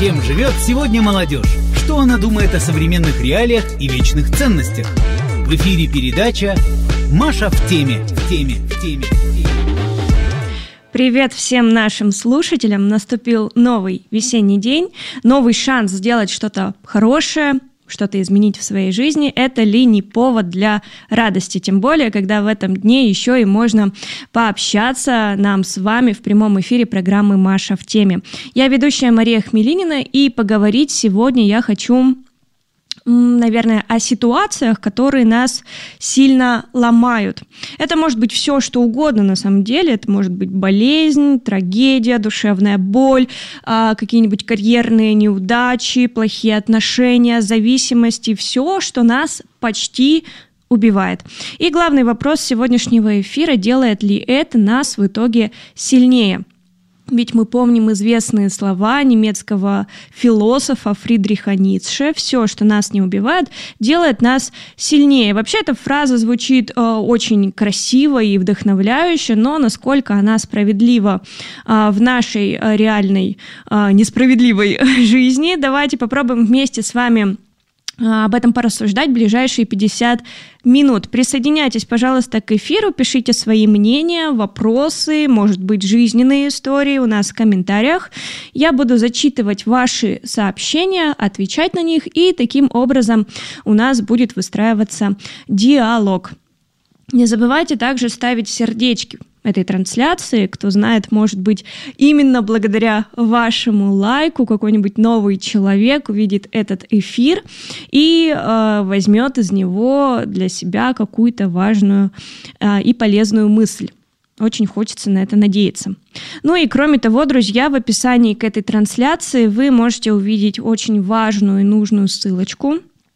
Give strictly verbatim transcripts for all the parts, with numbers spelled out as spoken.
Чем живет сегодня молодежь? Что она думает о современных реалиях и вечных ценностях? В эфире передача «Маша в теме». В теме, в теме, в теме. Привет всем нашим слушателям! Наступил новый весенний день, новый шанс сделать что-то хорошее, что-то изменить в своей жизни. Это ли не повод для радости? Тем более, когда в этом дне еще и можно пообщаться нам с вами в прямом эфире программы «Маша в теме». Я ведущая Мария Хмелинина, и поговорить сегодня я хочу, наверное, о ситуациях, которые нас сильно ломают. Это может быть все, что угодно на самом деле. Это может быть болезнь, трагедия, душевная боль, какие-нибудь карьерные неудачи, плохие отношения, зависимости, все, что нас почти убивает. И главный вопрос сегодняшнего эфира: делает ли это нас в итоге сильнее? Ведь мы помним известные слова немецкого философа Фридриха Ницше: «Все, что нас не убивает, делает нас сильнее». Вообще эта фраза звучит э, очень красиво и вдохновляюще, но насколько она справедлива э, в нашей э, реальной э, несправедливой жизни, давайте попробуем вместе с вами об этом порассуждать в ближайшие пятьдесят минут. Присоединяйтесь, пожалуйста, к эфиру, пишите свои мнения, вопросы, может быть, жизненные истории у нас в комментариях. Я буду зачитывать ваши сообщения, отвечать на них, и таким образом у нас будет выстраиваться диалог. Не забывайте также ставить сердечки этой трансляции. Кто знает, может быть, именно благодаря вашему лайку какой-нибудь новый человек увидит этот эфир и э, возьмет из него для себя какую-то важную э, и полезную мысль. Очень хочется на это надеяться. Ну и кроме того, друзья, в описании к этой трансляции вы можете увидеть очень важную и нужную ссылочку,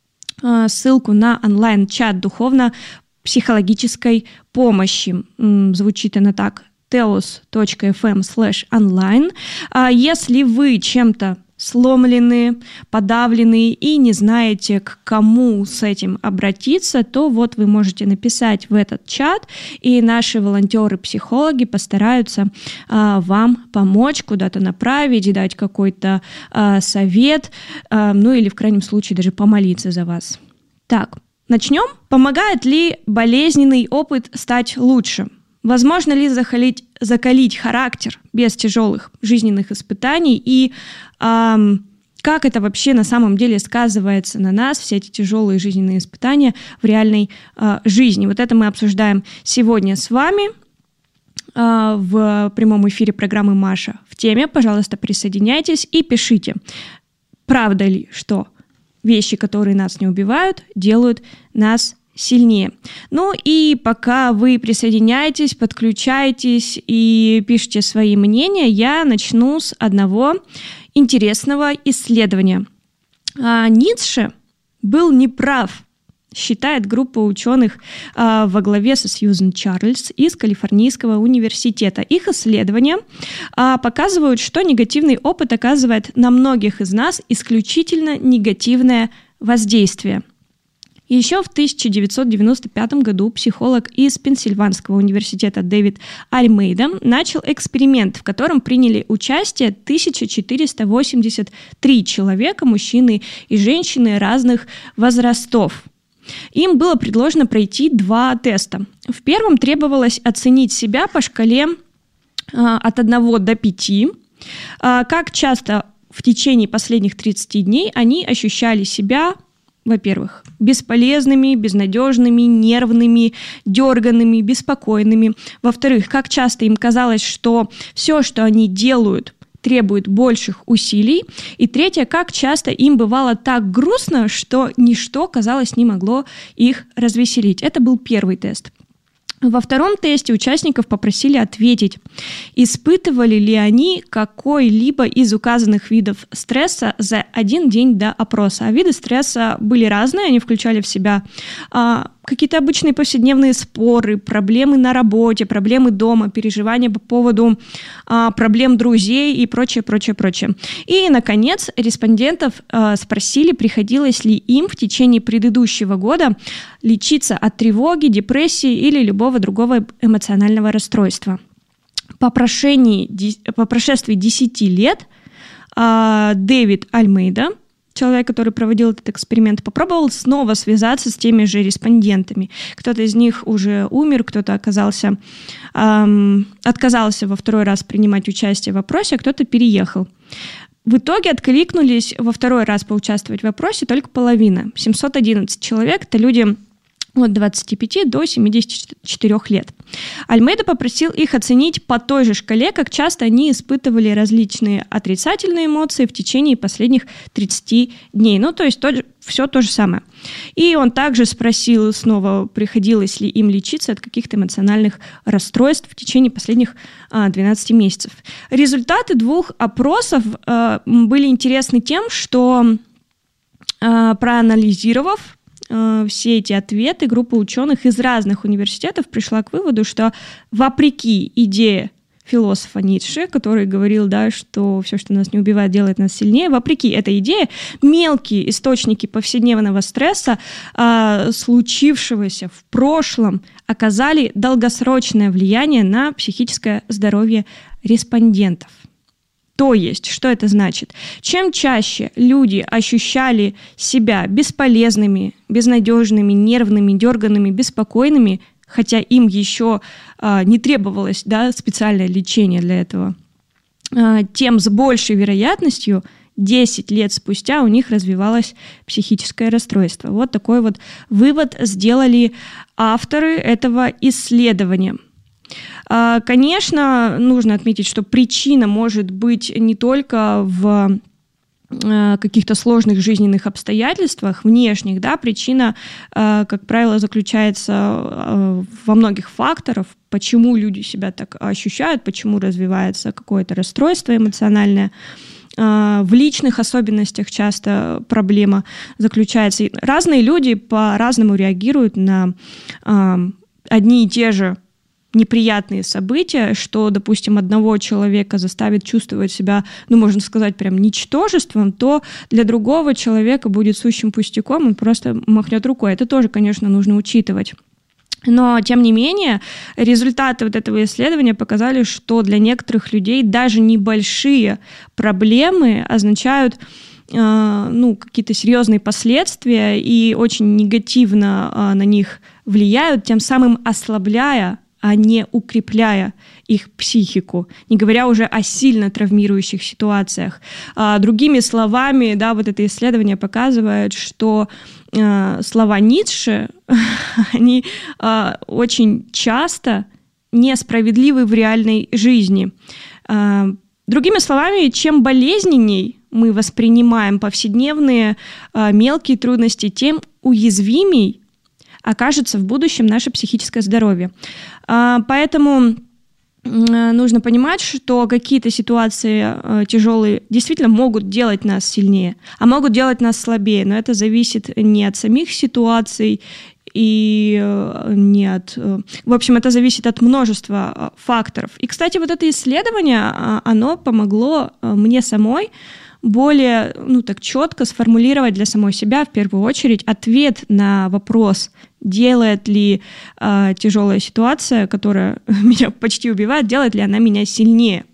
э, ссылку на онлайн-чат духовно психологической помощи. Звучит она так: teos.fm slash online. Если вы чем-то сломлены, подавлены и не знаете, к кому с этим обратиться, то вот вы можете написать в этот чат, и наши волонтеры-психологи постараются а, вам помочь, куда-то направить, дать какой-то а, совет, а, ну или в крайнем случае даже помолиться за вас. Так, начнем. Помогает ли болезненный опыт стать лучше? Возможно ли закалить, закалить характер без тяжелых жизненных испытаний? И эм, как это вообще на самом деле сказывается на нас, все эти тяжелые жизненные испытания в реальной э, жизни? Вот это мы обсуждаем сегодня с вами э, в прямом эфире программы «Маша в теме». Пожалуйста, присоединяйтесь и пишите, правда ли, что вещи, которые нас не убивают, делают нас сильнее. Ну и пока вы присоединяетесь, подключаетесь и пишете свои мнения, я начну с одного интересного исследования. А, Ницше был неправ, считает группа ученых а, во главе со Сьюзен Чарльз из Калифорнийского университета. Их исследования а, показывают, что негативный опыт оказывает на многих из нас исключительно негативное воздействие. Еще в тысяча девятьсот девяносто пятом году психолог из Пенсильванского университета Дэвид Альмейда начал эксперимент, в котором приняли участие тысяча четыреста восемьдесят три человека, мужчины и женщины разных возрастов. Им было предложено пройти два теста. В первом требовалось оценить себя по шкале а, от одного до пяти, а, как часто в течение последних тридцати дней они ощущали себя, во-первых, бесполезными, безнадежными, нервными, дерганными, беспокойными. Во-вторых, как часто им казалось, что все, что они делают, требует больших усилий. И третье, как часто им бывало так грустно, что ничто, казалось, не могло их развеселить. Это был первый тест. Во втором тесте участников попросили ответить, испытывали ли они какой-либо из указанных видов стресса за один день до опроса. А виды стресса были разные, они включали в себя а, какие-то обычные повседневные споры, проблемы на работе, проблемы дома, переживания по поводу а, проблем друзей и прочее, прочее, прочее. И, наконец, респондентов а, спросили, приходилось ли им в течение предыдущего года лечиться от тревоги, депрессии или любого другого эмоционального расстройства. По прошении, по прошествии десяти лет Дэвид Альмейда, человек, который проводил этот эксперимент, попробовал снова связаться с теми же респондентами. Кто-то из них уже умер, кто-то оказался, эм, отказался во второй раз принимать участие в опросе, а кто-то переехал. В итоге откликнулись во второй раз поучаствовать в опросе только половина. семьсот одиннадцать человек – это люди от двадцати пяти до семидесяти четырёх лет. Альмейда попросил их оценить по той же шкале, как часто они испытывали различные отрицательные эмоции в течение последних тридцати дней. Ну, то есть то, все то же самое. И он также спросил снова, приходилось ли им лечиться от каких-то эмоциональных расстройств в течение последних а, двенадцати месяцев. Результаты двух опросов а, были интересны тем, что, а, проанализировав все эти ответы, группа ученых из разных университетов пришла к выводу, что вопреки идее философа Ницше, который говорил, да, что все, что нас не убивает, делает нас сильнее, вопреки этой идее, мелкие источники повседневного стресса, э, случившегося в прошлом, оказали долгосрочное влияние на психическое здоровье респондентов. То есть, что это значит? Чем чаще люди ощущали себя бесполезными, безнадежными, нервными, дерганными, беспокойными, хотя им еще а, не требовалось, да, специальное лечение для этого, а, тем с большей вероятностью десять лет спустя у них развивалось психическое расстройство. Вот такой вот вывод сделали авторы этого исследования. Конечно, нужно отметить, что причина может быть не только в каких-то сложных жизненных обстоятельствах, внешних, да, причина, как правило, заключается во многих факторах, почему люди себя так ощущают, почему развивается какое-то расстройство эмоциональное. В личных особенностях часто проблема заключается. Разные люди по-разному реагируют на одни и те же неприятные события, что, допустим, одного человека заставит чувствовать себя, ну, можно сказать, прям ничтожеством, то для другого человека будет сущим пустяком, он просто махнет рукой. Это тоже, конечно, нужно учитывать. Но, тем не менее, результаты вот этого исследования показали, что для некоторых людей даже небольшие проблемы означают э, ну, какие-то серьезные последствия и очень негативно э, на них влияют, тем самым ослабляя, а не укрепляя их психику, не говоря уже о сильно травмирующих ситуациях. А, другими словами, да, вот это исследование показывает, что а, слова Ницше, они а, очень часто несправедливы в реальной жизни. А, другими словами, чем болезненней мы воспринимаем повседневные а, мелкие трудности, тем уязвимей окажется в будущем наше психическое здоровье. Поэтому нужно понимать, что какие-то ситуации тяжелые действительно могут делать нас сильнее, а могут делать нас слабее, но это зависит не от самих ситуаций и не от... В общем, это зависит от множества факторов. И, кстати, вот это исследование, оно помогло мне самой более, ну, так четко сформулировать для самой себя в первую очередь ответ на вопрос, делает ли э, тяжелая ситуация, которая меня почти убивает, делает ли она меня сильнее.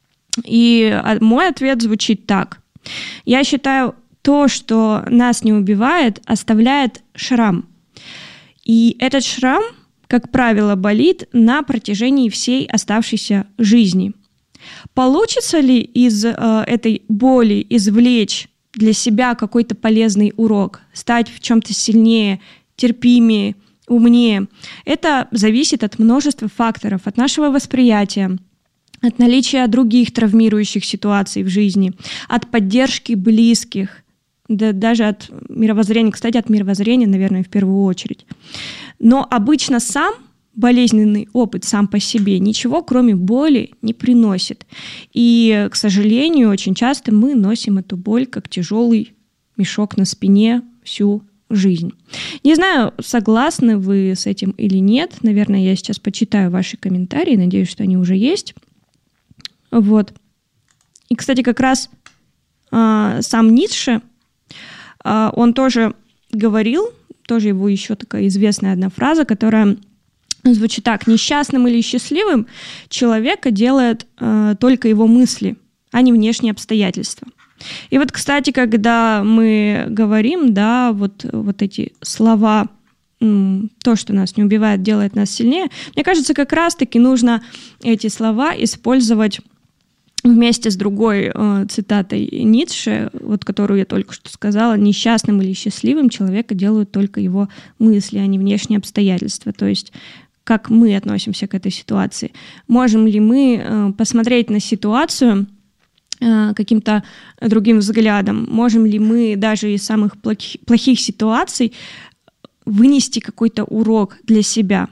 И мой ответ звучит так. Я считаю, то, что нас не убивает, оставляет шрам. И этот шрам, как правило, болит на протяжении всей оставшейся жизни. Получится ли из э, этой боли извлечь для себя какой-то полезный урок, стать в чем-то сильнее, терпимее, умнее? Это зависит от множества факторов, от нашего восприятия, от наличия других травмирующих ситуаций в жизни, от поддержки близких, да, даже от мировоззрения, кстати, от мировоззрения, наверное, в первую очередь. Но обычно сам болезненный опыт сам по себе ничего, кроме боли, не приносит. И, к сожалению, очень часто мы носим эту боль как тяжелый мешок на спине всю жизнь. Не знаю, согласны вы с этим или нет. Наверное, я сейчас почитаю ваши комментарии. Надеюсь, что они уже есть. Вот. И, кстати, как раз э, сам Ницше, э, он тоже говорил, тоже его еще такая известная одна фраза, которая звучит так: несчастным или счастливым человека делает э, только его мысли, а не внешние обстоятельства. И вот, кстати, когда мы говорим, да, вот, вот эти слова, то, что нас не убивает, делает нас сильнее, мне кажется, как раз-таки нужно эти слова использовать вместе с другой э, цитатой Ницше, вот которую я только что сказала: несчастным или счастливым человека делают только его мысли, а не внешние обстоятельства. То есть как мы относимся к этой ситуации. Можем ли мы э, посмотреть на ситуацию э, каким-то другим взглядом? Можем ли мы даже из самых плохих, плохих ситуаций вынести какой-то урок для себя?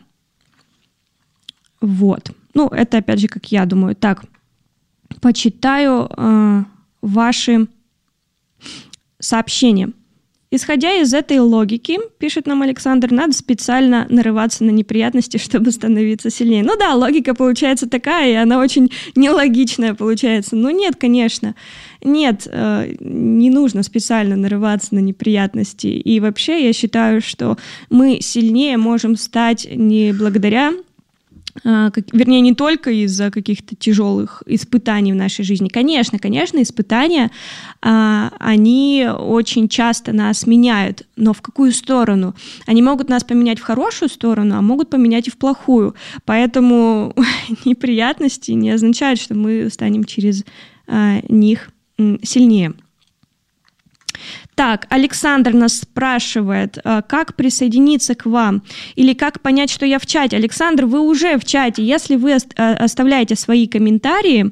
Вот. Ну, это опять же, как я думаю. Так, почитаю э, ваши сообщения. Исходя из этой логики, пишет нам Александр, надо специально нарываться на неприятности, чтобы становиться сильнее. Ну да, логика получается такая, и она очень нелогичная получается. Но нет, конечно, нет, э, не нужно специально нарываться на неприятности. И вообще я считаю, что мы сильнее можем стать не благодаря, Как, вернее, не только из-за каких-то тяжелых испытаний в нашей жизни. Конечно, конечно, испытания, а, они очень часто нас меняют, но в какую сторону? Они могут нас поменять в хорошую сторону, а могут поменять и в плохую. Поэтому неприятности не означают, что мы станем через а, них сильнее. Так, Александр нас спрашивает, как присоединиться к вам или как понять, что я в чате. Александр, вы уже в чате. Если вы оставляете свои комментарии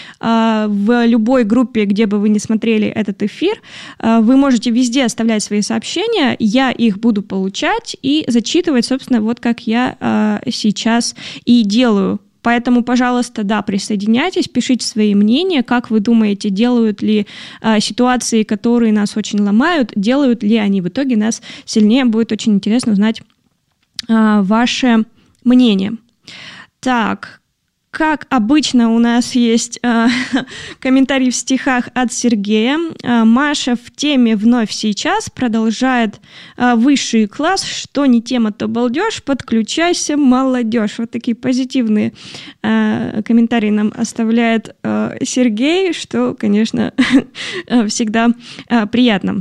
в любой группе, где бы вы ни смотрели этот эфир, вы можете везде оставлять свои сообщения, я их буду получать и зачитывать, собственно, вот как я сейчас и делаю. Поэтому, пожалуйста, да, присоединяйтесь, пишите свои мнения, как вы думаете, делают ли а, ситуации, которые нас очень ломают, делают ли они в итоге нас сильнее. Будет очень интересно узнать а, ваше мнение. Так, как обычно, у нас есть э, комментарий в стихах от Сергея. Э, Маша в теме вновь сейчас продолжает э, высший класс. Что не тема, то балдеж. Подключайся, молодежь. Вот такие позитивные э, комментарии нам оставляет э, Сергей, что, конечно, всегда э, приятно.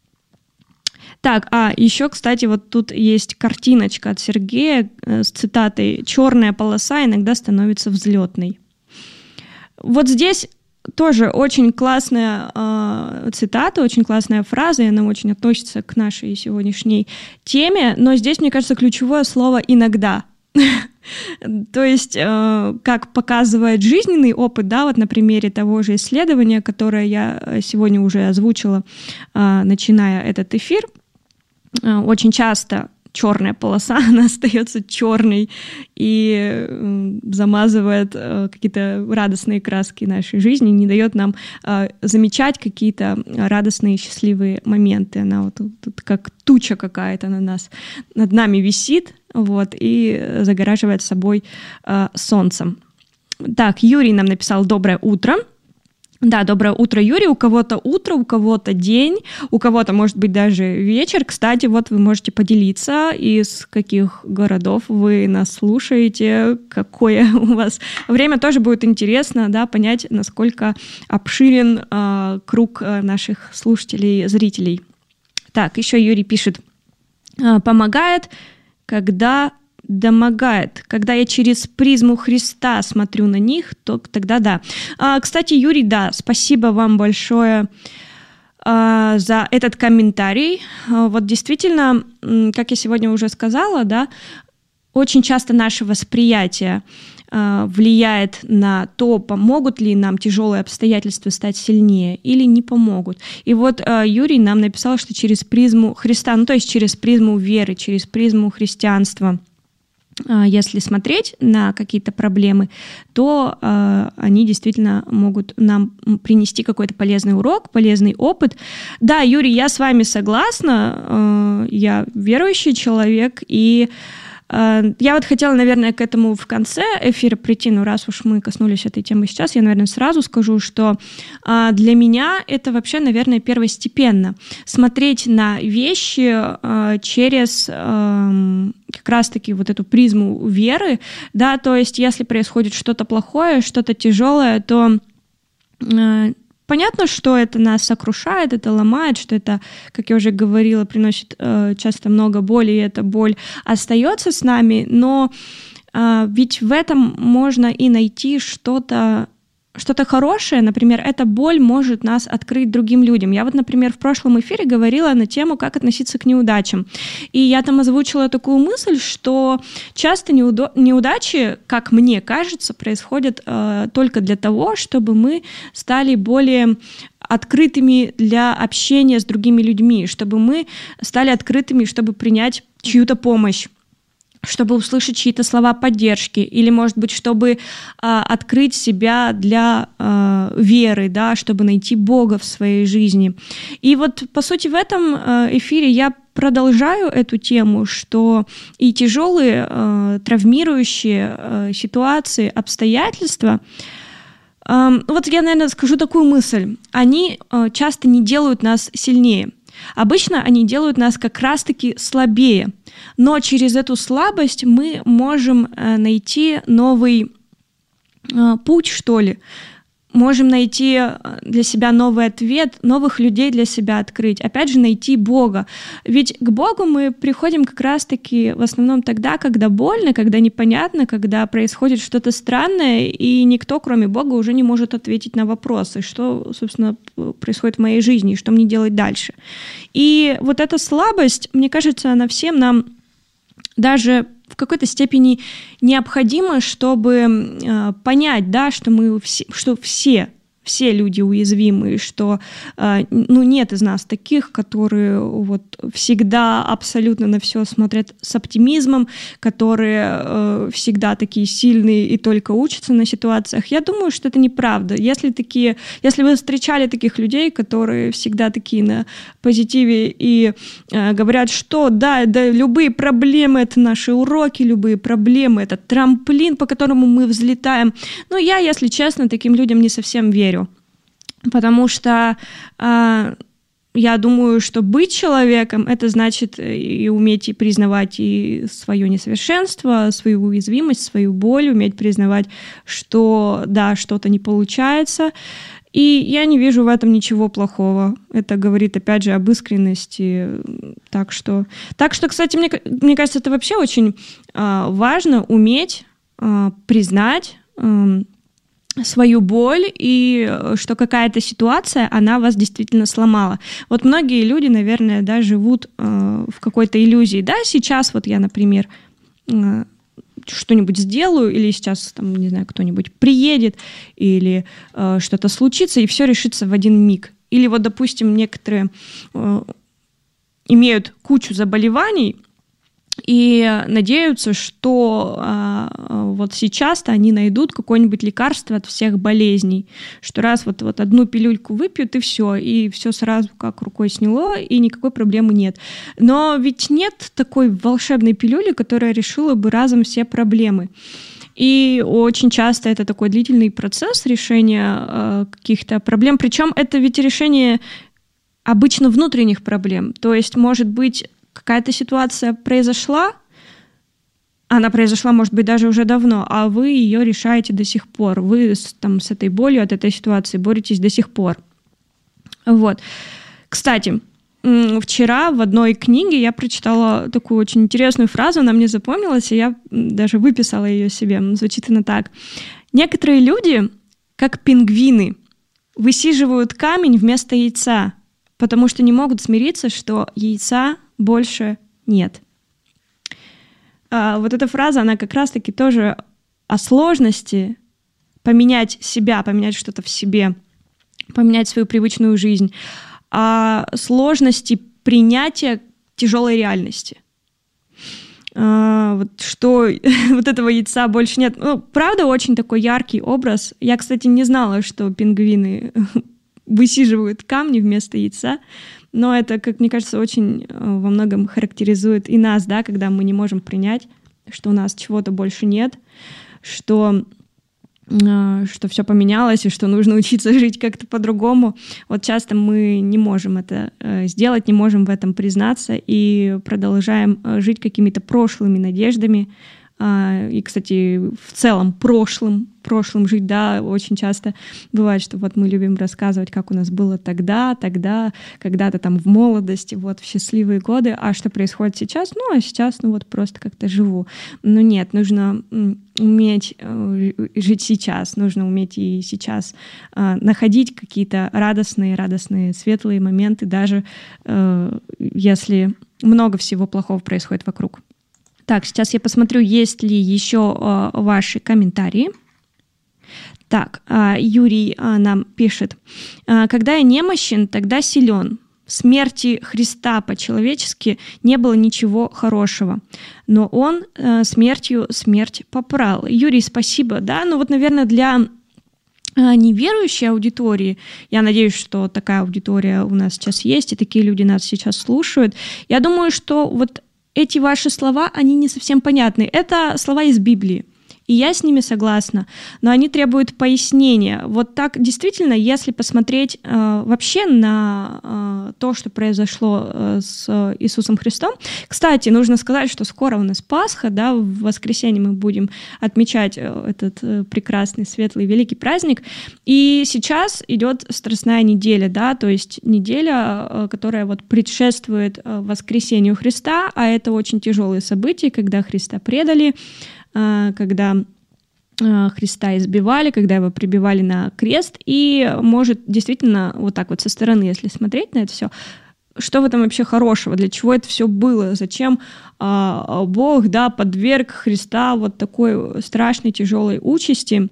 Так, а еще, кстати, вот тут есть картиночка от Сергея с цитатой «Черная полоса иногда становится взлетной». Вот здесь тоже очень классная э, цитата, очень классная фраза, и она очень относится к нашей сегодняшней теме, но здесь, мне кажется, ключевое слово «иногда». То есть, э, как показывает жизненный опыт, да, вот на примере того же исследования, которое я сегодня уже озвучила, э, начиная этот эфир, очень часто черная полоса, она остается черной и замазывает какие-то радостные краски нашей жизни, не дает нам замечать какие-то радостные, счастливые моменты. Она вот тут как туча какая-то на нас, над нами висит, вот, и загораживает собой солнцем. Так, Юрий нам написал «Доброе утро». Да, доброе утро, Юрий. У кого-то утро, у кого-то день, у кого-то, может быть, даже вечер. Кстати, вот вы можете поделиться, из каких городов вы нас слушаете, какое у вас время. Тоже будет интересно, да, понять, насколько обширен э, круг наших слушателей, зрителей. Так, еще Юрий пишет, помогает, когда... домогает. Когда я через призму Христа смотрю на них, то тогда да. А, кстати, Юрий, да, спасибо вам большое а, за этот комментарий. А, вот действительно, как я сегодня уже сказала, да, очень часто наше восприятие а, влияет на то, помогут ли нам тяжелые обстоятельства стать сильнее или не помогут. И вот а, Юрий нам написал, что через призму Христа, ну то есть через призму веры, через призму христианства, если смотреть на какие-то проблемы, то э, они действительно могут нам принести какой-то полезный урок, полезный опыт. Да, Юрий, я с вами согласна, э, я верующий человек, и э, я вот хотела, наверное, к этому в конце эфира прийти, но раз уж мы коснулись этой темы сейчас, я, наверное, сразу скажу, что э, для меня это вообще, наверное, первостепенно. Смотреть на вещи э, через... Э, как раз-таки вот эту призму веры, да, то есть если происходит что-то плохое, что-то тяжелое, то э, Понятно, что это нас сокрушает, это ломает, что это, как я уже говорила, приносит э, часто много боли, и эта боль остается с нами, но э, ведь в этом можно и найти что-то, что-то хорошее. Например, эта боль может нас открыть другим людям. Я вот, например, в прошлом эфире говорила на тему, как относиться к неудачам. И я там озвучила такую мысль, что часто неудо- неудачи, как мне кажется, происходят э, только для того, чтобы мы стали более открытыми для общения с другими людьми, чтобы мы стали открытыми, чтобы принять чью-то помощь, чтобы услышать чьи-то слова поддержки, или, может быть, чтобы а, открыть себя для а, веры, да, чтобы найти Бога в своей жизни. И вот, по сути, в этом а, эфире я продолжаю эту тему, что и тяжелые, а, травмирующие а, ситуации, обстоятельства, а, вот я, наверное, скажу такую мысль, они а, часто не делают нас сильнее. Обычно они делают нас как раз-таки слабее, но через эту слабость мы можем найти новый путь, что ли, можем найти для себя новый ответ, новых людей для себя открыть, опять же, найти Бога. Ведь к Богу мы приходим как раз-таки в основном тогда, когда больно, когда непонятно, когда происходит что-то странное, и никто, кроме Бога, уже не может ответить на вопросы, что, собственно, происходит в моей жизни, и что мне делать дальше. И вот эта слабость, мне кажется, она всем нам даже в какой-то степени необходимо, чтобы э, понять, да, что мы все, что все, все люди уязвимы, что э, ну, нет из нас таких, которые вот всегда абсолютно на все смотрят с оптимизмом, которые э, всегда такие сильные и только учатся на ситуациях. Я думаю, что это неправда. Если такие, если вы встречали таких людей, которые всегда такие на позитиве и э, говорят, что да, да, любые проблемы — это наши уроки, любые проблемы — это трамплин, по которому мы взлетаем. Но я, если честно, таким людям не совсем верю. Потому что э, я думаю, что быть человеком — это значит и уметь и признавать и свое несовершенство, свою уязвимость, свою боль, уметь признавать, что да, что-то не получается. И я не вижу в этом ничего плохого. Это говорит, опять же, об искренности. Так что, так что кстати, мне, мне кажется, это вообще очень э, важно уметь э, признать э, свою боль, и что какая-то ситуация, она вас действительно сломала. Вот многие люди, наверное, да, живут э, в какой-то иллюзии. Да, сейчас вот я, например, э, что-нибудь сделаю, или сейчас, там, не знаю, кто-нибудь приедет, или э, что-то случится, и все решится в один миг. Или вот, допустим, некоторые э, имеют кучу заболеваний, и надеются, что а, вот сейчас-то они найдут какое-нибудь лекарство от всех болезней, что раз вот, вот одну пилюльку выпьют, и все, и все сразу как рукой сняло, и никакой проблемы нет. Но ведь нет такой волшебной пилюли, которая решила бы разом все проблемы. И очень часто это такой длительный процесс решения э, каких-то проблем, причем это ведь решение обычно внутренних проблем, то есть, может быть, какая-то ситуация произошла, она произошла, может быть, даже уже давно, а вы ее решаете до сих пор. Вы там, с этой болью от этой ситуации боретесь до сих пор. Вот. Кстати, вчера в одной книге я прочитала такую очень интересную фразу, она мне запомнилась, и я даже выписала ее себе. Звучит она так. Некоторые люди, как пингвины, высиживают камень вместо яйца, потому что не могут смириться, что яйца больше нет. А вот эта фраза, она как раз-таки тоже о сложности поменять себя, поменять что-то в себе, поменять свою привычную жизнь, о сложности принятия тяжелой реальности. А, вот что вот этого яйца больше нет. Ну, правда, очень такой яркий образ. Я, кстати, не знала, что пингвины высиживают камни вместо яйца, но это, как мне кажется, очень во многом характеризует и нас, да, когда мы не можем принять, что у нас чего-то больше нет, что, что все поменялось и что нужно учиться жить как-то по-другому. Вот часто мы не можем это сделать, не можем в этом признаться и продолжаем жить какими-то прошлыми надеждами, И, кстати, в целом прошлым, прошлым жить, да, очень часто бывает, что вот мы любим рассказывать, как у нас было тогда, тогда, когда-то там в молодости, вот в счастливые годы, а что происходит сейчас? Ну, а сейчас, ну вот просто как-то живу. Но нет, нужно уметь жить сейчас, нужно уметь и сейчас находить какие-то радостные, радостные, светлые моменты, даже если много всего плохого происходит вокруг. Так, сейчас я посмотрю, есть ли еще э, ваши комментарии. Так, э, Юрий э, нам пишет. Э, «Когда я немощен, тогда силен. В смерти Христа по-человечески не было ничего хорошего, но Он э, смертью смерть попрал». Юрий, спасибо. Да, ну вот, наверное, для неверующей аудитории, я надеюсь, что такая аудитория у нас сейчас есть, и такие люди нас сейчас слушают, я думаю, что вот эти ваши слова, они не совсем понятны. Это слова из Библии, и я с ними согласна, но они требуют пояснения. Вот так действительно, если посмотреть э, вообще на э, то, что произошло э, с Иисусом Христом. Кстати, нужно сказать, что скоро у нас Пасха, да, в воскресенье мы будем отмечать э, этот э, прекрасный, светлый, великий праздник. И сейчас идет Страстная неделя, да, то есть неделя, э, которая вот предшествует э, воскресению Христа, а это очень тяжелые события, когда Христа предали, когда Христа избивали, когда его прибивали на крест, и может действительно вот так вот со стороны, если смотреть на это все, что в этом вообще хорошего, для чего это все было, зачем а, Бог, да, подверг Христа вот такой страшной, тяжелой участи,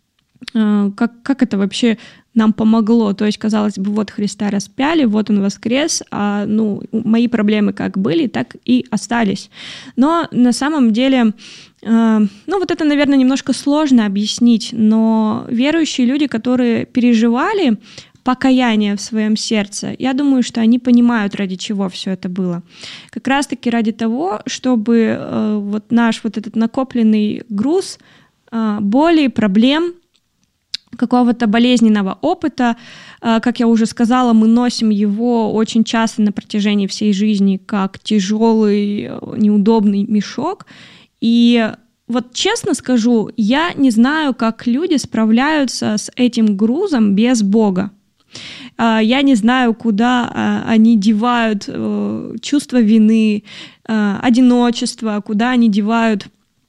а, как, как это вообще нам помогло, то есть, казалось бы, вот Христа распяли, вот он воскрес, а ну, мои проблемы как были, так и остались. Но на самом деле, э, ну вот это, наверное, немножко сложно объяснить, но верующие люди, которые переживали покаяние в своем сердце, я думаю, что они понимают, ради чего все это было. Как раз-таки ради того, чтобы э, вот наш вот этот накопленный груз э, боли, проблем, какого-то болезненного опыта. Как я уже сказала, мы носим его очень часто на протяжении всей жизни как тяжелый, неудобный мешок. И вот честно скажу, я не знаю, как люди справляются с этим грузом без Бога. Я не знаю, куда они девают чувство вины, одиночество, куда они девают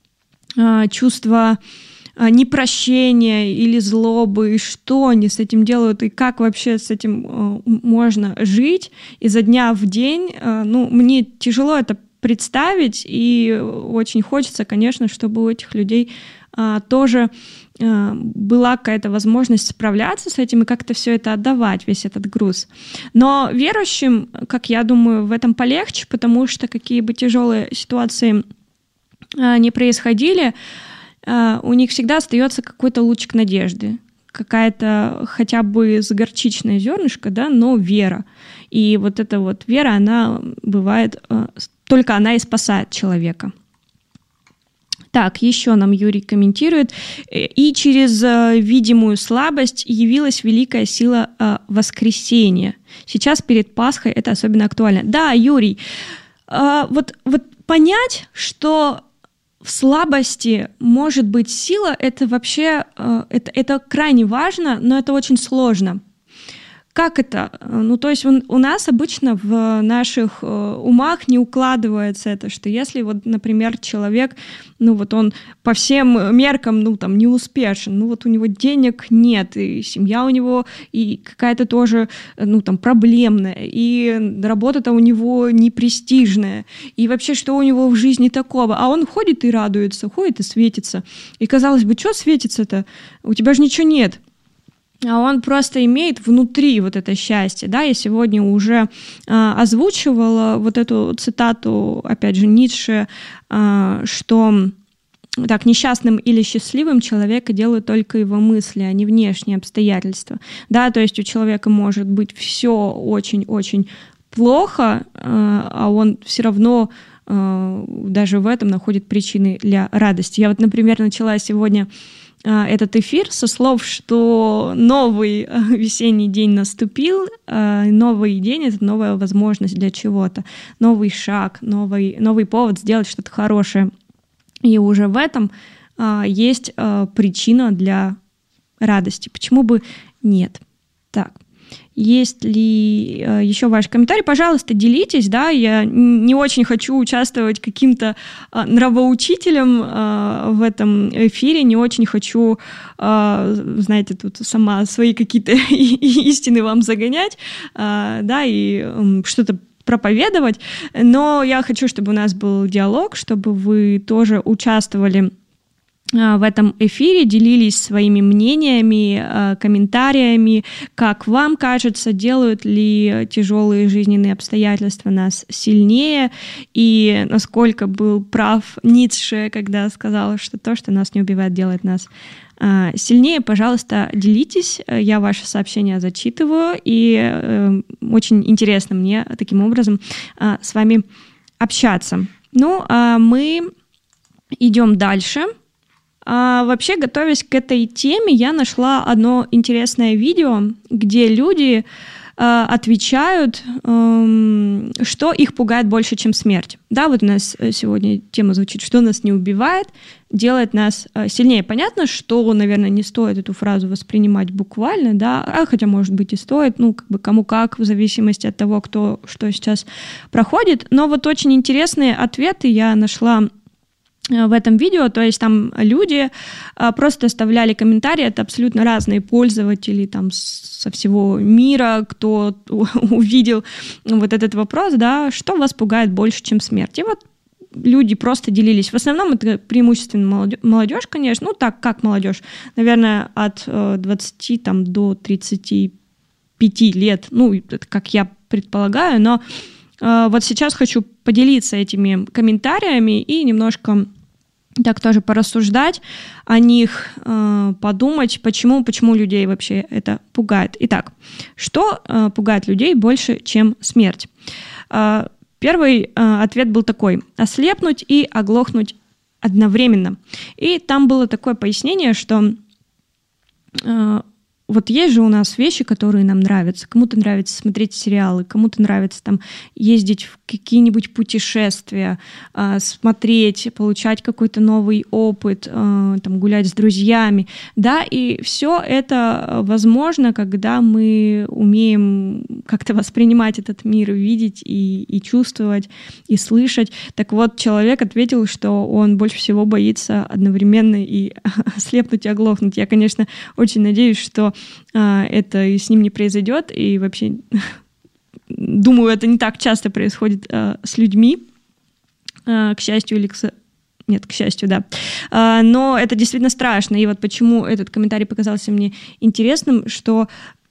чувство непрощения или злобы, и что они с этим делают, и как вообще с этим э, можно жить изо дня в день. Э, ну, мне тяжело это представить, и очень хочется, конечно, чтобы у этих людей э, тоже э, была какая-то возможность справляться с этим и как-то все это отдавать, весь этот груз. Но верующим, как я думаю, в этом полегче, потому что какие бы тяжелые ситуации э, ни происходили, у них всегда остается какой-то лучик надежды, какая-то хотя бы с горчичное зернышко, да, но вера. И вот эта вот вера, она бывает, только она и спасает человека. Так, еще нам Юрий комментирует. И через видимую слабость явилась великая сила воскресения. Сейчас перед Пасхой это особенно актуально. Да, Юрий, вот, вот понять, что в слабости может быть сила, это вообще это, это крайне важно, но это очень сложно. Как это? Ну, то есть у нас обычно в наших умах не укладывается это, что если вот, например, человек, ну вот он по всем меркам, ну там не успешен, ну вот у него денег нет, и семья у него и какая-то тоже, ну там проблемная, и работа-то у него не престижная, и вообще что у него в жизни такого, а он ходит и радуется, ходит и светится, и казалось бы, что светится-то? У тебя же ничего нет. А он просто имеет внутри вот это счастье, да, я сегодня уже э, озвучивала вот эту цитату, опять же, Ницше, э, что так, несчастным или счастливым человека делают только его мысли, а не внешние обстоятельства, да, то есть у человека может быть все очень-очень плохо, э, а он все равно э, даже в этом находит причины для радости. Я вот, например, начала сегодня этот эфир со слов, что новый весенний день наступил, новый день — это новая возможность для чего-то, новый шаг, новый, новый повод сделать что-то хорошее И уже в этом а, есть а, причина для радости. Почему бы нет? Так. Есть ли а, еще ваши комментарии? Пожалуйста, делитесь, да, я не очень хочу участвовать каким-то а, нравоучителем а, в этом эфире, не очень хочу, а, знаете, тут сама свои какие-то истины вам загонять, а, да, и м, что-то проповедовать, но я хочу, чтобы у нас был диалог, чтобы вы тоже участвовали в этом эфире, делились своими мнениями, комментариями, как вам кажется, делают ли тяжелые жизненные обстоятельства нас сильнее, и насколько был прав Ницше, когда сказал, что то, что нас не убивает, делает нас сильнее. Пожалуйста, делитесь, я ваши сообщения зачитываю, и очень интересно мне таким образом с вами общаться. Ну, а мы идем дальше. А вообще, готовясь к этой теме, я нашла одно интересное видео, где люди э, отвечают, э, что их пугает больше, чем смерть. Да, вот у нас сегодня тема звучит, что нас не убивает, делает нас э, сильнее. Понятно, что, наверное, не стоит эту фразу воспринимать буквально, да, а хотя, может быть, и стоит, ну, как бы кому как, в зависимости от того, кто что сейчас проходит. Но вот очень интересные ответы я нашла в этом видео, то есть там люди просто оставляли комментарии, это абсолютно разные пользователи там со всего мира, кто увидел вот этот вопрос, да, что вас пугает больше, чем смерть. И вот люди просто делились. В основном это преимущественно молодежь, конечно, ну так, как молодежь, наверное, от двадцати там, до тридцати пяти лет, ну, это как я предполагаю, но вот сейчас хочу поделиться этими комментариями и немножко так тоже порассуждать о них, подумать, почему, почему людей вообще это пугает. Итак, что пугает людей больше, чем смерть? Первый ответ был такой: ослепнуть и оглохнуть одновременно. И там было такое пояснение, что вот есть же у нас вещи, которые нам нравятся. Кому-то нравится смотреть сериалы, кому-то нравится там ездить в какие-нибудь путешествия, смотреть, получать какой-то новый опыт, там, гулять с друзьями. Да, и все это возможно, когда мы умеем как-то воспринимать этот мир, видеть и, и чувствовать, и слышать. Так вот, человек ответил, что он больше всего боится одновременно и ослепнуть, и оглохнуть. Я, конечно, очень надеюсь, что это и с ним не произойдет, и вообще, думаю, это не так часто происходит а, с людьми, а, к счастью или к... Нет, к счастью, да. А, но это действительно страшно, и вот почему этот комментарий показался мне интересным, что,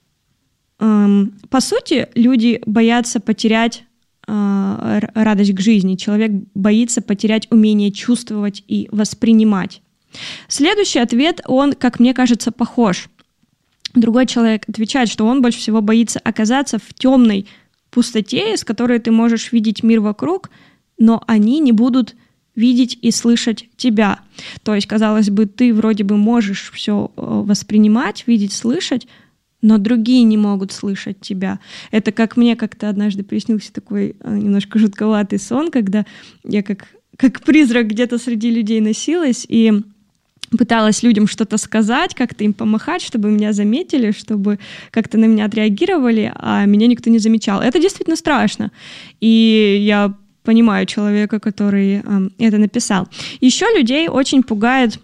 а, по сути, люди боятся потерять а, радость к жизни, человек боится потерять умение чувствовать и воспринимать. Следующий ответ, он, как мне кажется, похож. Другой человек отвечает, что он больше всего боится оказаться в темной пустоте, из которой ты можешь видеть мир вокруг, но они не будут видеть и слышать тебя. То есть, казалось бы, ты вроде бы можешь все воспринимать, видеть, слышать, но другие не могут слышать тебя. Это как мне как-то однажды приснился такой немножко жутковатый сон, когда я как, как призрак где-то среди людей носилась и пыталась людям что-то сказать, как-то им помахать, чтобы меня заметили, чтобы как-то на меня отреагировали, а меня никто не замечал. Это действительно страшно. И я понимаю человека, который э, это написал. Еще людей очень пугает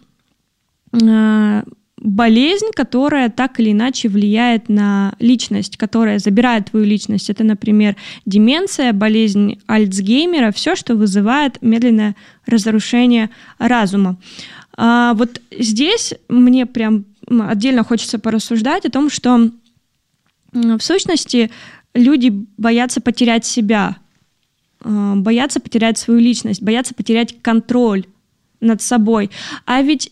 э, болезнь, которая так или иначе влияет на личность, которая забирает твою личность. Это, например, деменция, болезнь Альцгеймера, все, что вызывает медленное разрушение разума. А вот здесь мне прям отдельно хочется порассуждать о том, что в сущности люди боятся потерять себя, боятся потерять свою личность, боятся потерять контроль над собой. А ведь,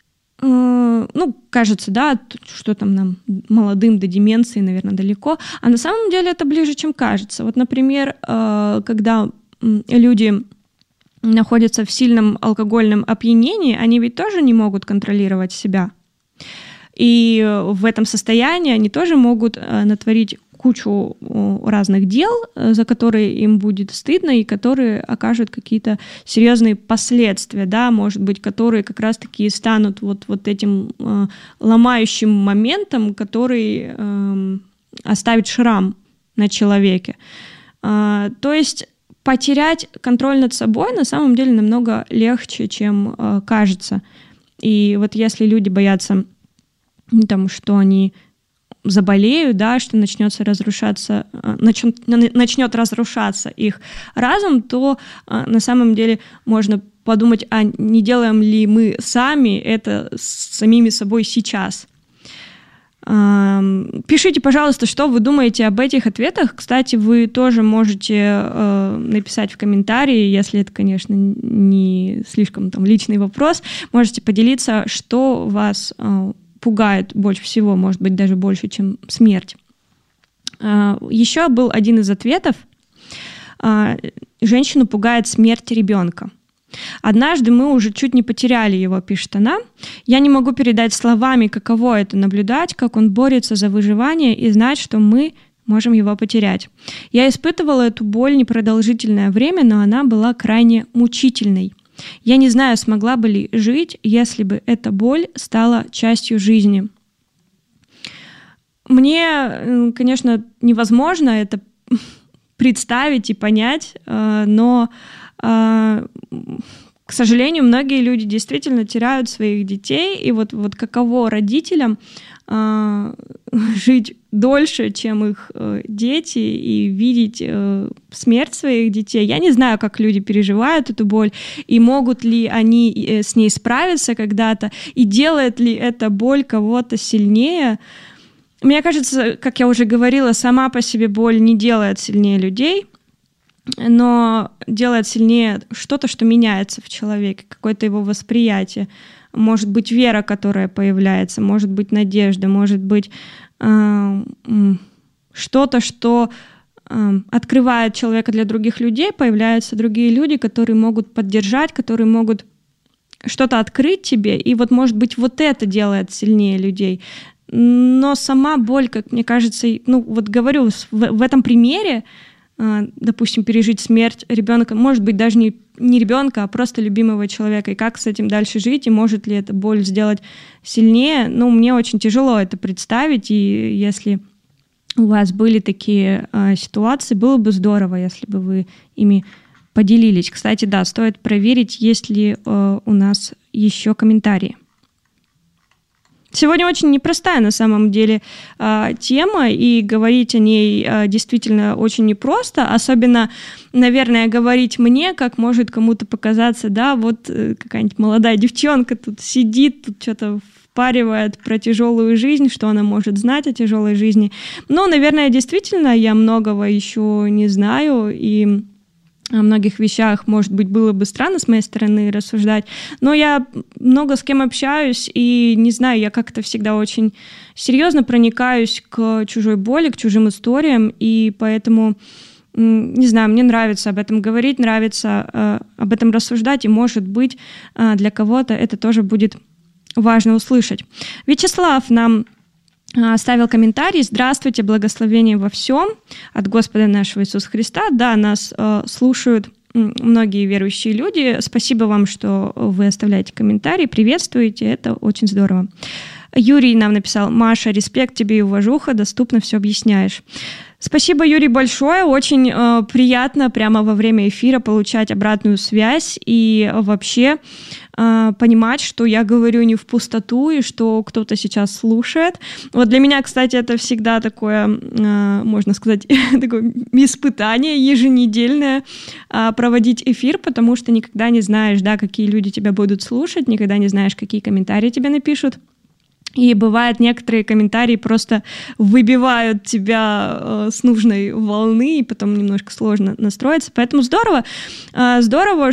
ну, кажется, да, что там нам молодым до деменции, наверное, далеко, а на самом деле это ближе, чем кажется. Вот, например, когда люди находятся в сильном алкогольном опьянении, они ведь тоже не могут контролировать себя. И в этом состоянии они тоже могут натворить кучу разных дел, за которые им будет стыдно и которые окажут какие-то серьезные последствия, да, может быть, которые как раз-таки станут вот, вот этим э, ломающим моментом, который э, оставит шрам на человеке. Э, то есть потерять контроль над собой на самом деле намного легче, чем э, кажется. И вот если люди боятся, там, что они заболеют, да, что начнется разрушаться, начнет, начнет разрушаться их разум, то э, на самом деле можно подумать, а не делаем ли мы сами это с самими собой сейчас. Пишите, пожалуйста, что вы думаете об этих ответах. Кстати, вы тоже можете э, написать в комментарии, если это, конечно, не слишком там личный вопрос, можете поделиться, что вас э, пугает больше всего, может быть, даже больше, чем смерть. Э, еще был один из ответов. Э, женщину пугает смерть ребенка. «Однажды мы уже чуть не потеряли его», пишет она. «Я не могу передать словами, каково это наблюдать, как он борется за выживание и знать, что мы можем его потерять. Я испытывала эту боль непродолжительное время, но она была крайне мучительной. Я не знаю, смогла бы ли жить, если бы эта боль стала частью жизни». Мне, конечно, невозможно это представить и понять, но к сожалению, многие люди действительно теряют своих детей, и вот, вот каково родителям э, жить дольше, чем их э, дети, и видеть э, смерть своих детей. Я не знаю, как люди переживают эту боль, и могут ли они э, с ней справиться когда-то, и делает ли эта боль кого-то сильнее. Мне кажется, как я уже говорила, сама по себе боль не делает сильнее людей, но делает сильнее что-то, что меняется в человеке, какое-то его восприятие. Может быть, вера, которая появляется, может быть, надежда, может быть, э, что-то, что э, открывает человека для других людей, появляются другие люди, которые могут поддержать, которые могут что-то открыть тебе, и вот, может быть, вот это делает сильнее людей. Но сама боль, как мне кажется, ну вот говорю, в, в этом примере, допустим, пережить смерть ребенка, может быть, даже не, не ребенка, а просто любимого человека, и как с этим дальше жить, и может ли эта боль сделать сильнее, ну, мне очень тяжело это представить, и если у вас были такие э, ситуации, было бы здорово, если бы вы ими поделились. Кстати, да, стоит проверить, есть ли э, у нас еще комментарии. Сегодня очень непростая на самом деле э, тема, и говорить о ней э, действительно очень непросто, особенно, наверное, говорить мне, как может кому-то показаться, да, вот э, какая-нибудь молодая девчонка тут сидит, тут что-то впаривает про тяжелую жизнь, что она может знать о тяжелой жизни. Но, наверное, действительно, я многого еще не знаю, и о многих вещах, может быть, было бы странно с моей стороны рассуждать, но я много с кем общаюсь, и, не знаю, я как-то всегда очень серьезно проникаюсь к чужой боли, к чужим историям, и поэтому, не знаю, мне нравится об этом говорить, нравится э, об этом рассуждать, и, может быть, э, для кого-то это тоже будет важно услышать. Вячеслав нам оставил комментарий. «Здравствуйте, благословение во всем от Господа нашего Иисуса Христа». Да, нас э, слушают многие верующие люди. Спасибо вам, что вы оставляете комментарии, приветствуете, это очень здорово. Юрий нам написал: «Маша, респект тебе и уважуха, доступно все объясняешь». Спасибо, Юрий, большое. Очень э, приятно прямо во время эфира получать обратную связь и вообще э, понимать, что я говорю не в пустоту и что кто-то сейчас слушает. Вот для меня, кстати, это всегда такое, э, можно сказать, такое испытание еженедельное э, проводить эфир, потому что никогда не знаешь, да, какие люди тебя будут слушать, никогда не знаешь, какие комментарии тебе напишут. И бывает, некоторые комментарии просто выбивают тебя э, с нужной волны, и потом немножко сложно настроиться. Поэтому здорово, э, здорово,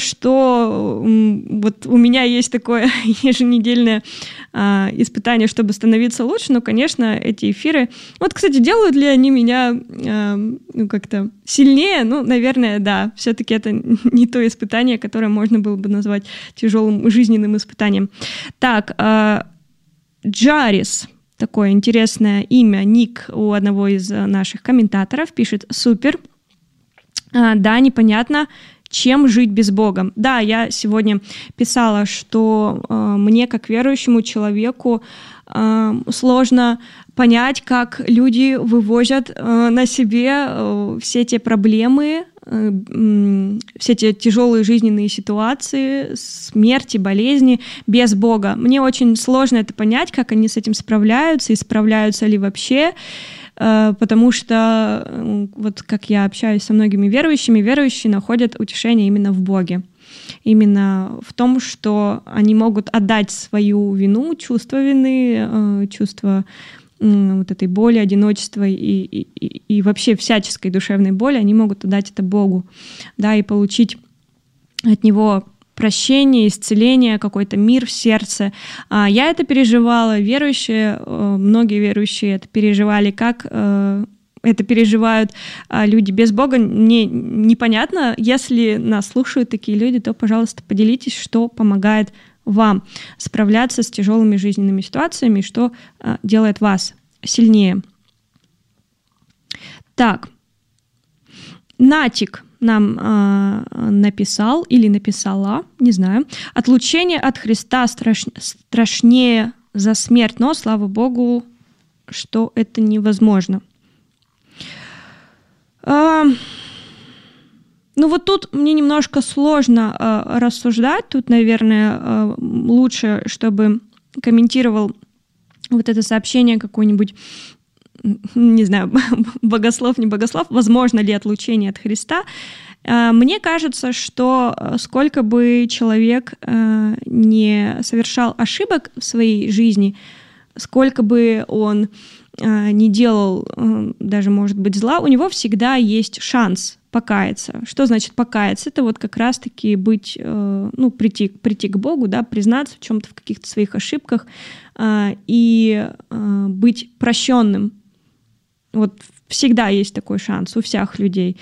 что э, вот у меня есть такое еженедельное э, испытание, чтобы становиться лучше. Но, конечно, эти эфиры... Вот, кстати, делают ли они меня э, ну, как-то сильнее? Ну, наверное, да. Все-таки это не то испытание, которое можно было бы назвать тяжелым жизненным испытанием. Так... Э, Джарис. такое интересное имя, ник у одного из наших комментаторов, пишет: «Супер, а, да, непонятно, чем жить без Бога». Да, я сегодня писала, что э, мне, как верующему человеку, э, сложно понять, как люди вывозят э, на себе э, все те проблемы, э, э, все те тяжелые жизненные ситуации, смерти, болезни без Бога. Мне очень сложно это понять, как они с этим справляются и справляются ли вообще. Потому что, вот как я общаюсь со многими верующими, верующие находят утешение именно в Боге. Именно в том, что они могут отдать свою вину, чувство вины, чувство вот этой боли, одиночества и, и, и вообще всяческой душевной боли, они могут отдать это Богу, да, и получить от Него прощение, исцеление, какой-то мир в сердце. Я это переживала, верующие, многие верующие это переживали, как это переживают люди без Бога, мне непонятно. Если нас слушают такие люди, то, пожалуйста, поделитесь, что помогает вам справляться с тяжелыми жизненными ситуациями, что делает вас сильнее. Так, Натик нам э, написал или написала, не знаю: «Отлучение от Христа страш... страшнее за смерть, но, слава Богу, что это невозможно». Э, ну вот тут мне немножко сложно э, рассуждать, тут, наверное, э, лучше, чтобы комментировал вот это сообщение какой-нибудь, не знаю, богослов, не богослов, возможно ли отлучение от Христа. Мне кажется, что сколько бы человек не совершал ошибок в своей жизни, сколько бы он не делал даже, может быть, зла, у него всегда есть шанс покаяться. Что значит покаяться? Это вот как раз-таки быть, ну, прийти, прийти к Богу, да, признаться в чем-то, в каких-то своих ошибках и быть прощенным. Вот всегда есть такой шанс у всех людей.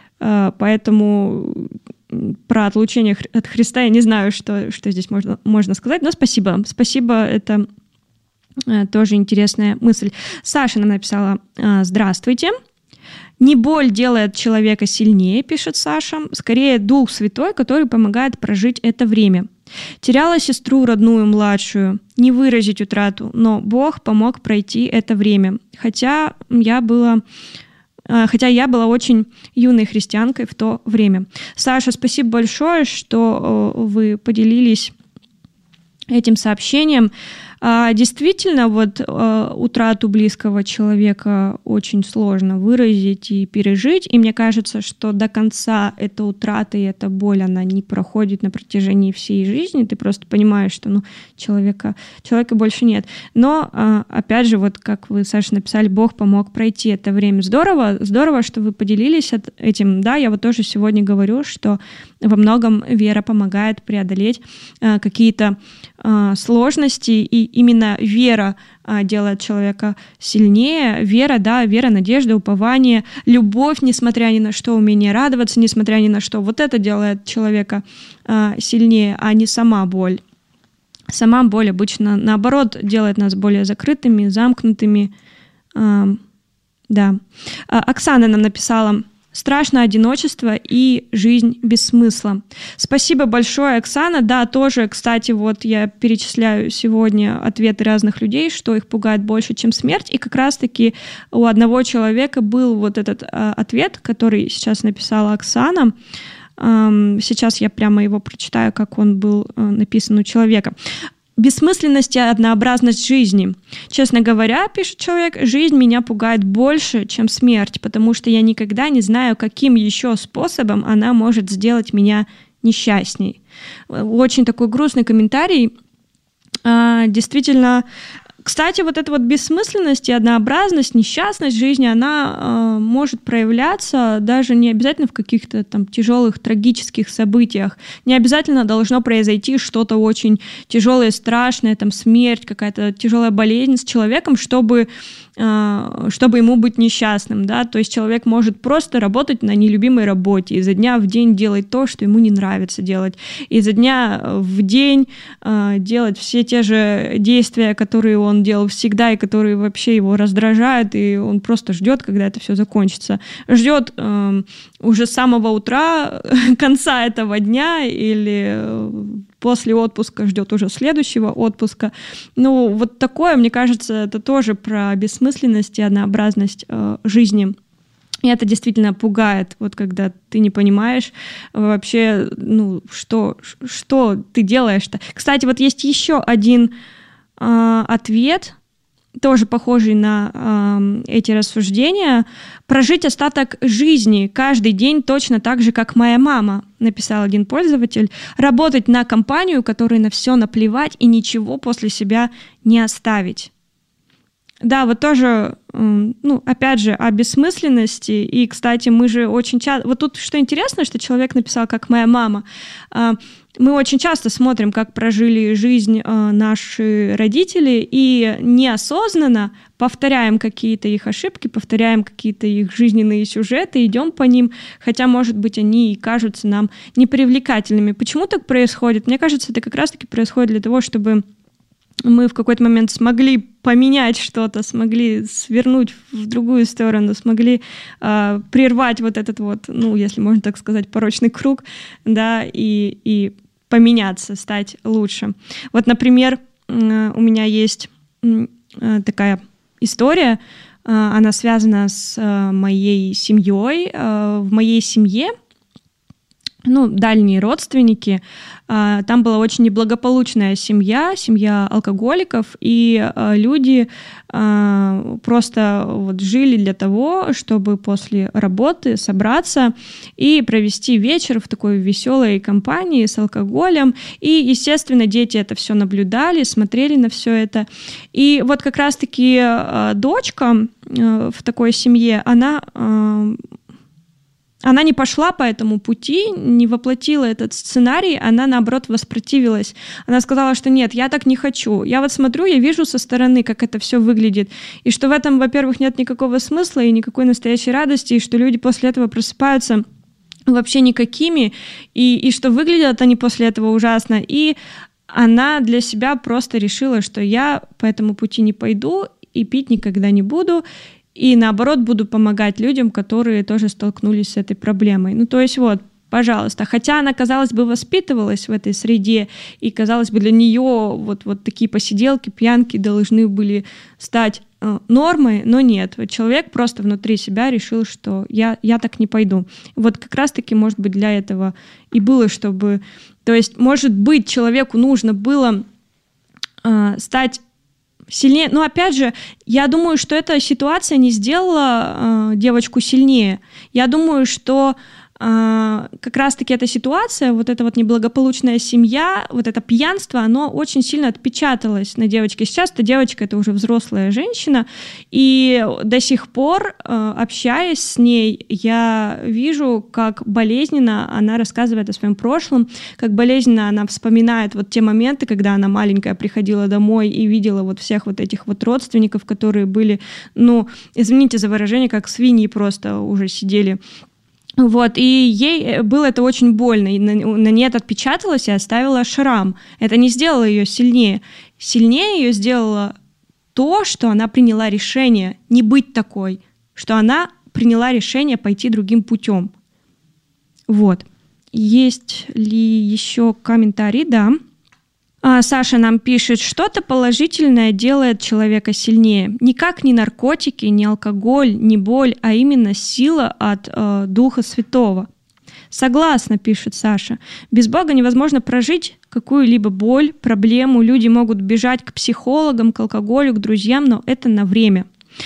Поэтому про отлучение от Христа я не знаю, что, что здесь можно, можно сказать, но спасибо. Спасибо, это тоже интересная мысль. Саша нам написала: «Здравствуйте. Не боль делает человека сильнее», пишет Саша, «скорее Дух Святой, который помогает прожить это время. Теряла сестру родную, младшую, не выразить утрату, но Бог помог пройти это время. Хотя я была, хотя я была очень юной христианкой в то время». Саша, спасибо большое, что вы поделились этим сообщением. Действительно, вот утрату близкого человека очень сложно выразить и пережить, и мне кажется, что до конца эта утрата и эта боль, она не проходит на протяжении всей жизни, ты просто понимаешь, что ну, человека, человека больше нет. Но, опять же, вот как вы, Саша, написали, Бог помог пройти это время. Здорово, здорово, что вы поделились этим. Да, я вот тоже сегодня говорю, что во многом вера помогает преодолеть какие-то сложности, и именно вера делает человека сильнее. Вера, да, вера, надежда, упование, любовь, несмотря ни на что, умение радоваться, несмотря ни на что. Вот это делает человека сильнее, а не сама боль. Сама боль обычно, наоборот, делает нас более закрытыми, замкнутыми. Да. Оксана нам написала: «Страшное одиночество и жизнь без смысла». Спасибо большое, Оксана. Да, тоже, кстати, вот я перечисляю сегодня ответы разных людей, что их пугает больше, чем смерть. И как раз-таки у одного человека был вот этот а, ответ, который сейчас написала Оксана. Um, сейчас я прямо его прочитаю, как он был uh, написан у человека. «Бессмысленность и однообразность жизни. Честно говоря, — пишет человек, — жизнь меня пугает больше, чем смерть, потому что я никогда не знаю, каким еще способом она может сделать меня несчастней». Очень такой грустный комментарий. А, действительно, кстати, вот эта вот бессмысленность и однообразность, несчастность жизни, она э, может проявляться даже не обязательно в каких-то там тяжелых, трагических событиях. Не обязательно должно произойти что-то очень тяжелое, страшное, там смерть, какая-то тяжелая болезнь с человеком, чтобы чтобы ему быть несчастным, да, то есть человек может просто работать на нелюбимой работе, изо дня в день делать то, что ему не нравится делать, изо дня в день делать все те же действия, которые он делал всегда и которые вообще его раздражают, и он просто ждет, когда это все закончится, ждет э, уже с самого утра конца этого дня или после отпуска ждет уже следующего отпуска. Ну, вот такое, мне кажется, это тоже про бессмысленность и однообразность э, жизни. И это действительно пугает, вот когда ты не понимаешь вообще, ну, что, что ты делаешь-то. Кстати, вот есть еще один э, ответ, тоже похожий на э, эти рассуждения. «Прожить остаток жизни каждый день точно так же, как моя мама», написал один пользователь. «Работать на компанию, которой на все наплевать и ничего после себя не оставить». Да, вот тоже, ну, опять же, о бессмысленности. И, кстати, мы же очень часто... Вот тут что интересно, что человек написал, как моя мама. Мы очень часто смотрим, как прожили жизнь наши родители, и неосознанно повторяем какие-то их ошибки, повторяем какие-то их жизненные сюжеты, идем по ним, хотя, может быть, они и кажутся нам непривлекательными. Почему так происходит? Мне кажется, это как раз-таки происходит для того, чтобы мы в какой-то момент смогли поменять что-то, смогли свернуть в другую сторону, смогли э, прервать вот этот вот, ну, если можно так сказать, порочный круг, да, и, и поменяться, стать лучше. Вот, например, э, у меня есть э, такая история, э, она связана с э, моей семьей. Э, в моей семье, ну, дальние родственники, там была очень неблагополучная семья, семья алкоголиков, и люди просто вот жили для того, чтобы после работы собраться и провести вечер в такой веселой компании с алкоголем. И, естественно, дети это все наблюдали, смотрели на все это. И вот как раз-таки дочка в такой семье, она... Она не пошла по этому пути, не воплотила этот сценарий, она, наоборот, воспротивилась. Она сказала, что нет, я так не хочу. Я вот смотрю, я вижу со стороны, как это все выглядит, и что в этом, во-первых, нет никакого смысла и никакой настоящей радости, и что люди после этого просыпаются вообще никакими, и, и что выглядят они после этого ужасно. И она для себя просто решила, что я по этому пути не пойду и пить никогда не буду, и наоборот буду помогать людям, которые тоже столкнулись с этой проблемой. Ну, то есть вот, пожалуйста. Хотя она, казалось бы, воспитывалась в этой среде, и, казалось бы, для нее вот, вот такие посиделки, пьянки должны были стать э, нормой, но нет. Вот человек просто внутри себя решил, что я, я так не пойду. Вот как раз-таки, может быть, для этого и было, чтобы... То есть, может быть, человеку нужно было э, стать сильнее. Но опять же, я думаю, что эта ситуация не сделала э, девочку сильнее. Я думаю, что э, как раз-таки эта ситуация, вот эта вот неблагополучная семья, вот это пьянство, оно очень сильно отпечаталось на девочке. Сейчас эта девочка — это уже взрослая женщина, и до сих пор, э, общаясь с ней, я вижу, как болезненно она рассказывает о своем прошлом, как болезненно она вспоминает вот те моменты, когда она маленькая приходила домой и видела вот всех вот этих вот родственников, которые были, ну, извините за выражение, как свиньи просто уже сидели. Вот, и ей было это очень больно, и на, на ней это отпечаталось и оставило шрам. Это не сделало ее сильнее. Сильнее ее сделало то, что она приняла решение не быть такой, что она приняла решение пойти другим путем. Вот. Есть ли еще комментарии? Да. А, Саша нам пишет, что-то положительное делает человека сильнее. Никак не наркотики, не алкоголь, не боль, а именно сила от э, Духа Святого. Согласна, пишет Саша. Без Бога невозможно прожить какую-либо боль, проблему. Люди могут бежать к психологам, к алкоголю, к друзьям, но это на время.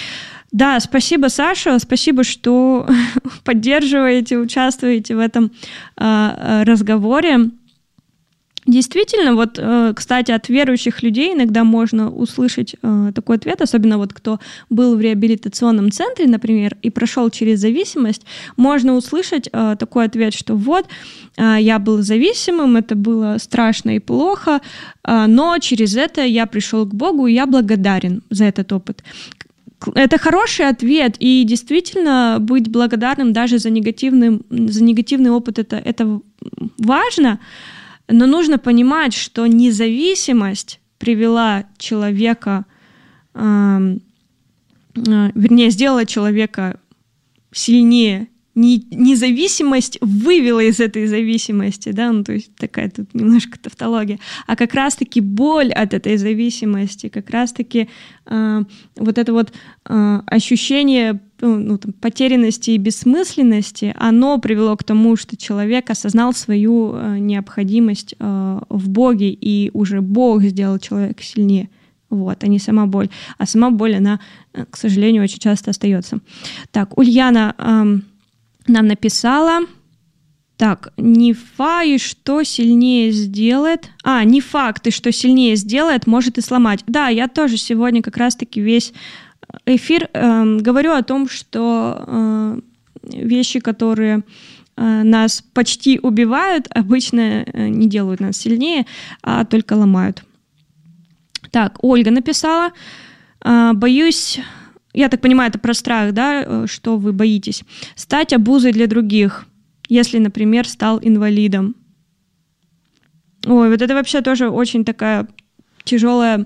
Да, спасибо, Саша, спасибо, что поддерживаете, участвуете в этом э, разговоре. Действительно, вот, кстати, от верующих людей иногда можно услышать такой ответ, особенно вот кто был в реабилитационном центре, например, и прошел через зависимость, можно услышать такой ответ, что вот, я был зависимым, это было страшно и плохо, но через это я пришел к Богу, и я благодарен за этот опыт. Это хороший ответ, и действительно быть благодарным даже за, негативный, за негативный опыт это, это важно, но нужно понимать, что независимость привела человека, э, э, вернее, сделала человека сильнее. Не, независимость вывела из этой зависимости, да, ну, то есть такая тут немножко тавтология, а как раз-таки боль от этой зависимости, как раз-таки э, вот это вот э, ощущение ну, там, потерянности и бессмысленности, оно привело к тому, что человек осознал свою э, необходимость э, в Боге, и уже Бог сделал человека сильнее. Вот, а не сама боль. А сама боль, она, к сожалению, очень часто остается. Так, Ульяна э, нам написала, так, не факт, что сильнее сделает, а, не факт, и что сильнее сделает, может и сломать. Да, я тоже сегодня как раз-таки весь эфир э, говорю о том, что э, вещи, которые э, нас почти убивают, обычно э, не делают нас сильнее, а только ломают. Так, Ольга написала, э, боюсь... Я так понимаю, это про страх, да, что вы боитесь. Стать обузой для других, если, например, стал инвалидом. Ой, вот это вообще тоже очень такая тяжелая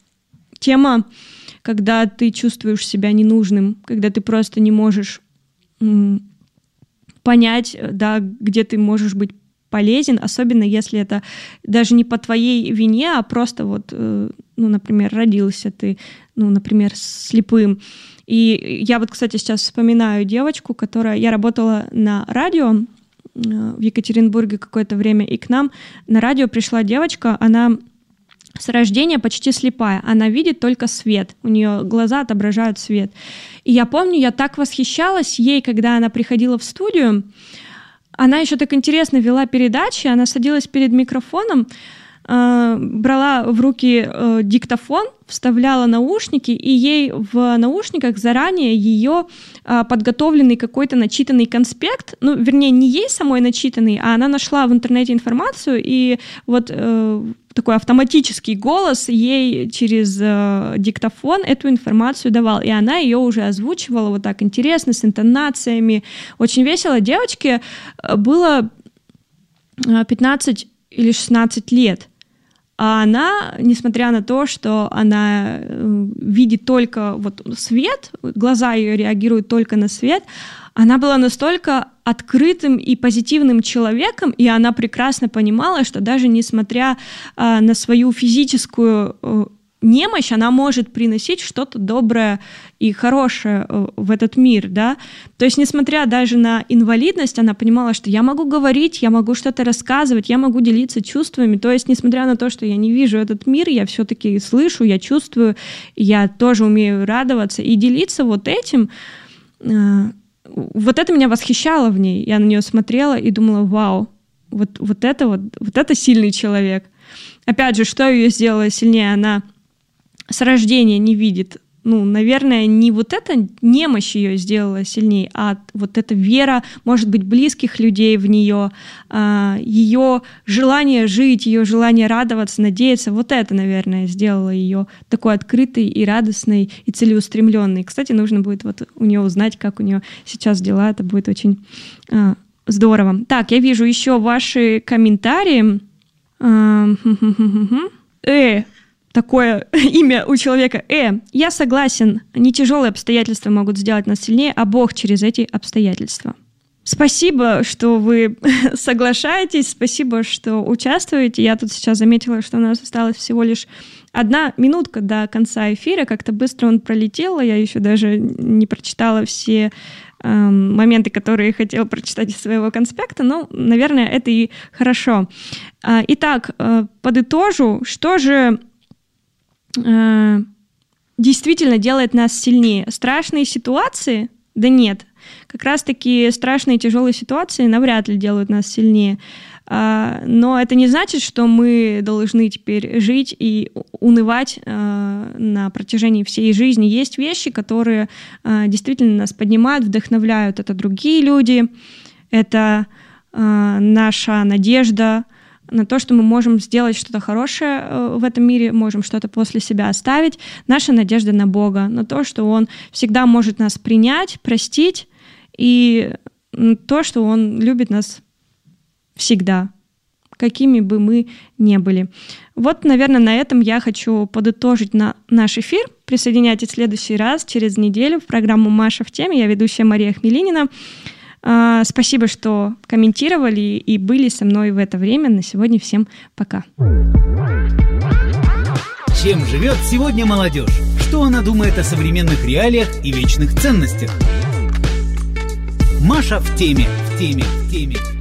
тема, когда ты чувствуешь себя ненужным, когда ты просто не можешь м, понять, да, где ты можешь быть полезен, особенно если это даже не по твоей вине, а просто вот, ну, например, родился ты, ну, например, слепым. И я вот, кстати, сейчас вспоминаю девочку, которая... Я работала на радио в Екатеринбурге какое-то время, и к нам на радио пришла девочка, она с рождения почти слепая, она видит только свет, у нее глаза отображают свет. И я помню, я так восхищалась ей, когда она приходила в студию. Она еще так интересно вела передачи, она садилась перед микрофоном, э, брала в руки э, диктофон, вставляла наушники, и ей в наушниках заранее ее э, подготовленный какой-то начитанный конспект, ну, вернее, не ей самой начитанный, а она нашла в интернете информацию, и вот э, такой автоматический голос ей через э, диктофон эту информацию давал, и она ее уже озвучивала вот так интересно, с интонациями, очень весело. Девочке было пятнадцать или шестнадцать лет, а она, несмотря на то, что она э, видит только вот свет, глаза ее реагируют только на свет, она была настолько открытым и позитивным человеком, и она прекрасно понимала, что даже несмотря э, на свою физическую э, немощь, она может приносить что-то доброе и хорошее э, в этот мир, да. То есть, несмотря даже на инвалидность, она понимала, что я могу говорить, я могу что-то рассказывать, я могу делиться чувствами. То есть, несмотря на то, что я не вижу этот мир, я все-таки слышу, я чувствую, я тоже умею радоваться и делиться вот этим. Э, Вот это меня восхищало в ней. Я на нее смотрела и думала, вау, вот, вот, это, вот, вот это сильный человек. Опять же, что ее сделало сильнее? Она с рождения не видит. Ну, наверное, не вот эта немощь ее сделала сильнее, а вот эта вера, может быть, близких людей в нее, ее желание жить, ее желание радоваться, надеяться. Вот это, наверное, сделало ее такой открытой и радостной и целеустремленной. Кстати, нужно будет вот у нее узнать, как у нее сейчас дела. Это будет очень а, здорово. Так, я вижу еще ваши комментарии. Э, такое имя у человека. Э, я согласен, не тяжелые обстоятельства могут сделать нас сильнее, а Бог через эти обстоятельства. Спасибо, что вы соглашаетесь, спасибо, что участвуете. Я тут сейчас заметила, что у нас осталось всего лишь одна минутка до конца эфира. Как-то быстро он пролетел, я еще даже не прочитала все э, моменты, которые хотела прочитать из своего конспекта, но, наверное, это и хорошо. Итак, подытожу, что же действительно делает нас сильнее? Страшные ситуации? Да нет. Как раз-таки страшные тяжелые ситуации навряд ли делают нас сильнее. Но это не значит, что мы должны теперь жить и унывать на протяжении всей жизни. Есть вещи, которые действительно нас поднимают, вдохновляют. Это другие люди, это наша надежда на то, что мы можем сделать что-то хорошее в этом мире, можем что-то после себя оставить. Наша надежда на Бога, на то, что Он всегда может нас принять, простить, и то, что Он любит нас всегда, какими бы мы ни были. Вот, наверное, на этом я хочу подытожить на наш эфир. Присоединяйтесь в следующий раз, через неделю, в программу «Маша в теме». Я ведущая Мария Хмелинина. Спасибо, что комментировали и были со мной в это время. На сегодня всем пока. Чем живет сегодня молодежь? Что она думает о современных реалиях и вечных ценностях? Маша в теме, в теме, в теме.